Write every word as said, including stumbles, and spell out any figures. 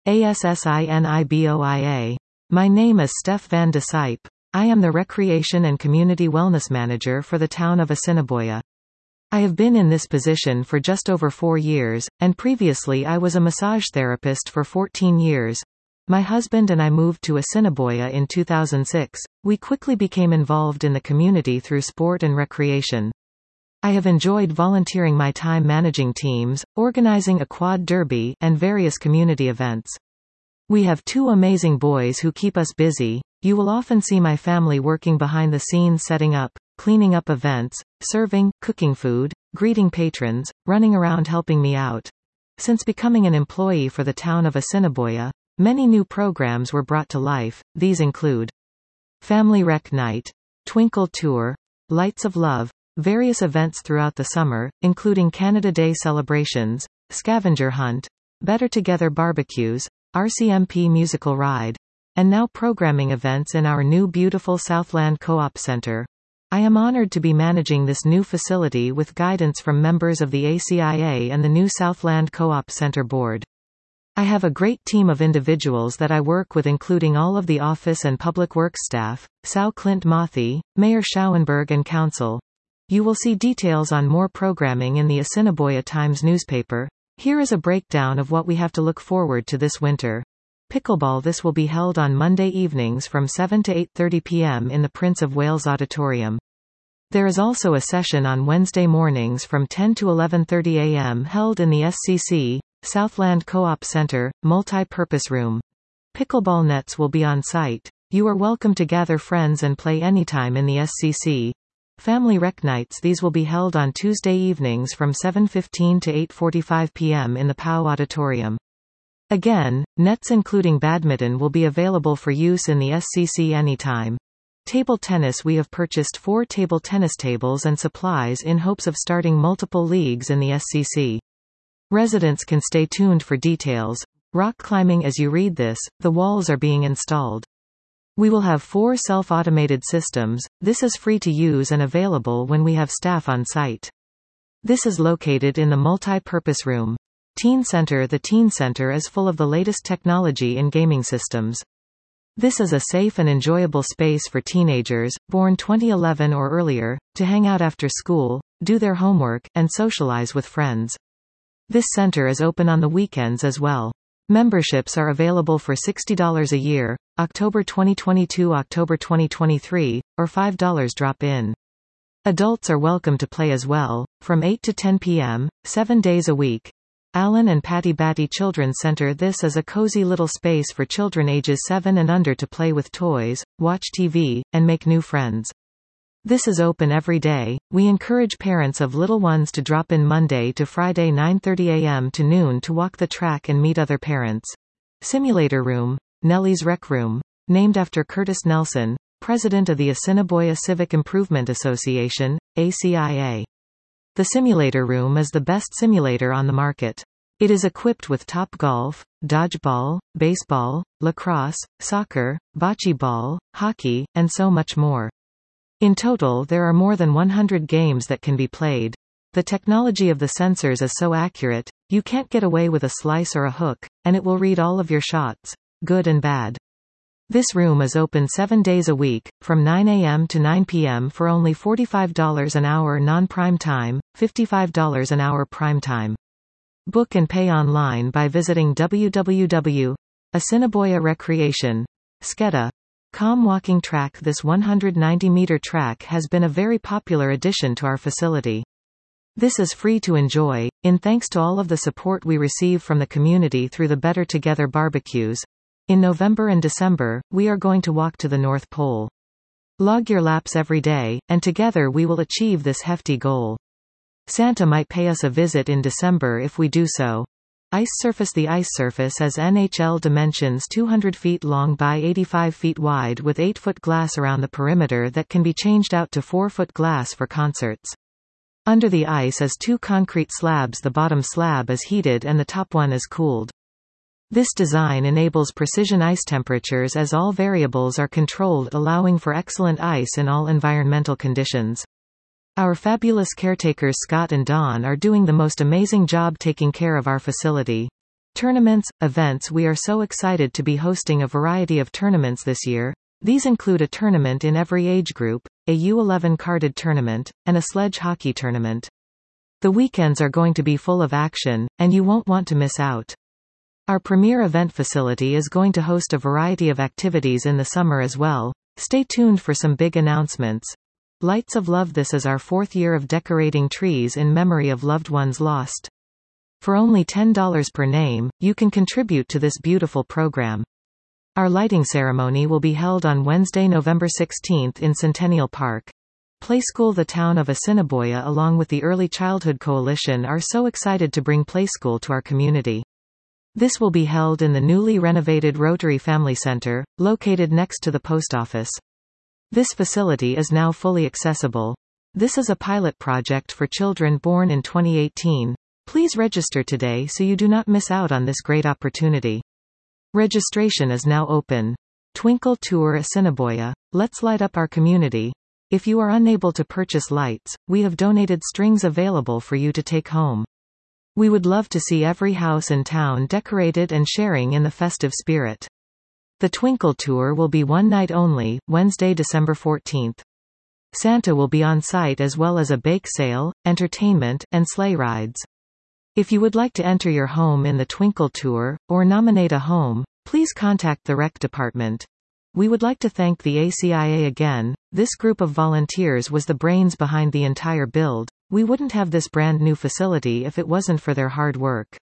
ASSINIBOIA. My name is Steph van de Sijp. I am the Recreation and Community Wellness Manager for the town of Assiniboia. I have been in this position for just over four years, and previously I was a massage therapist for fourteen years. My husband and I moved to Assiniboia in two thousand six. We quickly became involved in the community through sport and recreation. I have enjoyed volunteering my time managing teams, organizing a quad derby, and various community events. We have two amazing boys who keep us busy. You will often see my family working behind the scenes, setting up, cleaning up events, serving, cooking food, greeting patrons, running around helping me out. Since becoming an employee for the town of Assiniboia, many new programs were brought to life. These include Family Rec Night, Twinkle Tour, Lights of Love, various events throughout the summer, including Canada Day celebrations, scavenger hunt, Better Together barbecues, R C M P musical ride, and now programming events in our new beautiful Southland Co-op Center. I am honored to be managing this new facility with guidance from members of the A C I A and the new Southland Co-op Center board. I have a great team of individuals that I work with, including all of the office and public works staff, Sal Clint Mothy, Mayor Schauenberg, and council. You will see details on more programming in the Assiniboia Times newspaper. Here is a breakdown of what we have to look forward to this winter. Pickleball. This will be held on Monday evenings from seven to eight thirty p m in the Prince of Wales Auditorium. There is also a session on Wednesday mornings from ten to eleven thirty a m held in the S C C, Southland Co-op Center, multi-purpose room. Pickleball nets will be on site. You are welcome to gather friends and play anytime in the S C C. Family Rec Nights. These will be held on Tuesday evenings from seven fifteen to eight forty-five p m in the P O W Auditorium. Again, nets including badminton will be available for use in the S C C anytime. Table tennis. We have purchased four table tennis tables and supplies in hopes of starting multiple leagues in the S C C. Residents can stay tuned for details. Rock climbing. As you read this, the walls are being installed. We will have four self-automated systems. This is free to use and available when we have staff on site. This is located in the multi-purpose room. Teen Center. The Teen Center is full of the latest technology in gaming systems. This is a safe and enjoyable space for teenagers, born twenty eleven or earlier, to hang out after school, do their homework, and socialize with friends. This center is open on the weekends as well. Memberships are available for sixty dollars a year, October twenty twenty-two, October twenty twenty-three, or five dollars drop-in. Adults are welcome to play as well, from eight to ten p m, seven days a week. Alan and Patty Batty Children's Center. This is a cozy little space for children ages seven and under to play with toys, watch T V, and make new friends. This is open every day. We encourage parents of little ones to drop in Monday to Friday nine thirty a m to noon to walk the track and meet other parents. Simulator Room, Nellie's Rec Room. Named after Curtis Nelson, president of the Assiniboia Civic Improvement Association, A C I A. The Simulator Room is the best simulator on the market. It is equipped with Topgolf, dodgeball, baseball, lacrosse, soccer, bocce ball, hockey, and so much more. In total, there are more than one hundred games that can be played. The technology of the sensors is so accurate, you can't get away with a slice or a hook, and it will read all of your shots, good and bad. This room is open seven days a week, from nine a m to nine p m for only forty-five dollars an hour non-prime time, fifty-five dollars an hour prime time. Book and pay online by visiting w w w dot assiniboia recreation sketa dot com. Walking track. This one hundred ninety meter track has been a very popular addition to our facility. This is free to enjoy, in thanks to all of the support we receive from the community through the Better Together barbecues. In November and December, we are going to walk to the North Pole. Log your laps every day, and together we will achieve this hefty goal. Santa might pay us a visit in December if we do so. Ice surface. The ice surface is N H L dimensions, two hundred feet long by eighty-five feet wide, with eight foot glass around the perimeter that can be changed out to four foot glass for concerts. Under the ice is two concrete slabs. The bottom slab is heated and the top one is cooled. This design enables precision ice temperatures as all variables are controlled, allowing for excellent ice in all environmental conditions. Our fabulous caretakers Scott and Dawn are doing the most amazing job taking care of our facility. Tournaments, events. We are so excited to be hosting a variety of tournaments this year. These include a tournament in every age group, a U eleven carded tournament, and a sledge hockey tournament. The weekends are going to be full of action, and you won't want to miss out. Our premier event facility is going to host a variety of activities in the summer as well. Stay tuned for some big announcements. Lights of Love. This is our fourth year of decorating trees in memory of loved ones lost. For only ten dollars per name, you can contribute to this beautiful program. Our lighting ceremony will be held on Wednesday, November sixteenth in Centennial Park. Playschool. The town of Assiniboia along with the Early Childhood Coalition are so excited to bring Playschool to our community. This will be held in the newly renovated Rotary Family Center, located next to the post office. This facility is now fully accessible. This is a pilot project for children born in twenty eighteen. Please register today so you do not miss out on this great opportunity. Registration is now open. Twinkle Tour Assiniboia. Let's light up our community. If you are unable to purchase lights, we have donated strings available for you to take home. We would love to see every house in town decorated and sharing in the festive spirit. The Twinkle Tour will be one night only, Wednesday, December fourteenth. Santa will be on site as well as a bake sale, entertainment, and sleigh rides. If you would like to enter your home in the Twinkle Tour, or nominate a home, please contact the Rec Department. We would like to thank the A C I A again. This group of volunteers was the brains behind the entire build. We wouldn't have this brand new facility if it wasn't for their hard work.